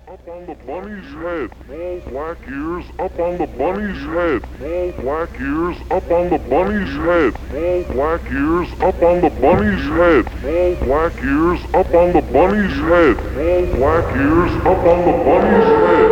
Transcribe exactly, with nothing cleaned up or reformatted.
up on the bunny's head. Black ears up on the bunny's head. Black ears up on the bunny's head. Black ears up on the bunny's head. Black ears up on the bunny's head. Black ears up on the bunny's head.